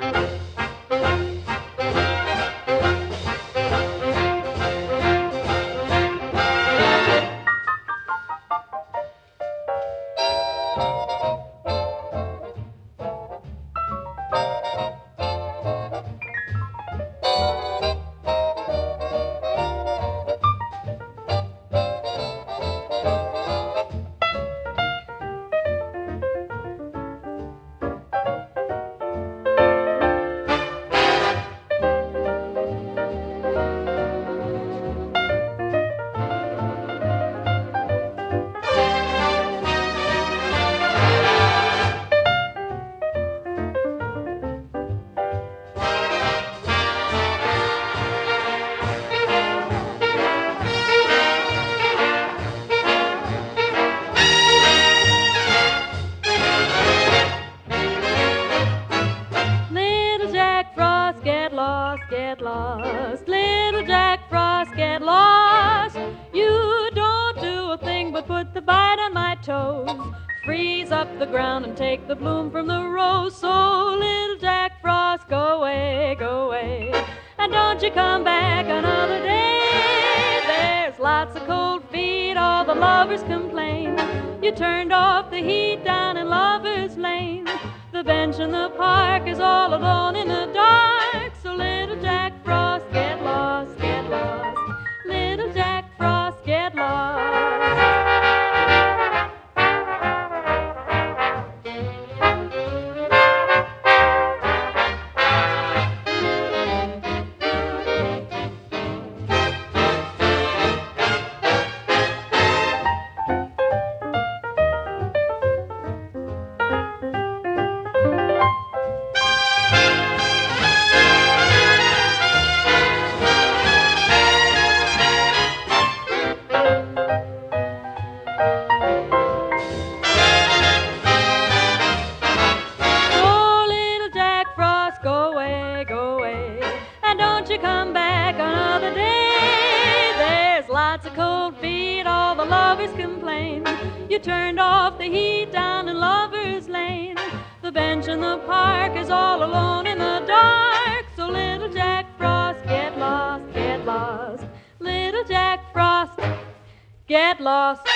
Little Jack Frost, get lost, get lost. Little Jack Frost, get lost. You don't do a thing but put the bite on my toes. Freeze up the ground and take the bloom from the rose. So little Jack Frost, go away, go away. And don't you come back another day. There's lots of cold feet, all the lovers complain. You turned off the heat down in Lover's Lane. The bench in the park is all alone in the dark. So little Jack Frost, get lost, get lost. Little Jack Frost, get lost. Oh, little Jack Frost, go away, go away. And don't you come back another day. There's lots of cold feet, all the lovers complain. You turned off the heat down in Lover's Lane. The bench in the park is all alone in the dark. So little Jack Frost, get lost, get lost. Little Jack Frost, get lost.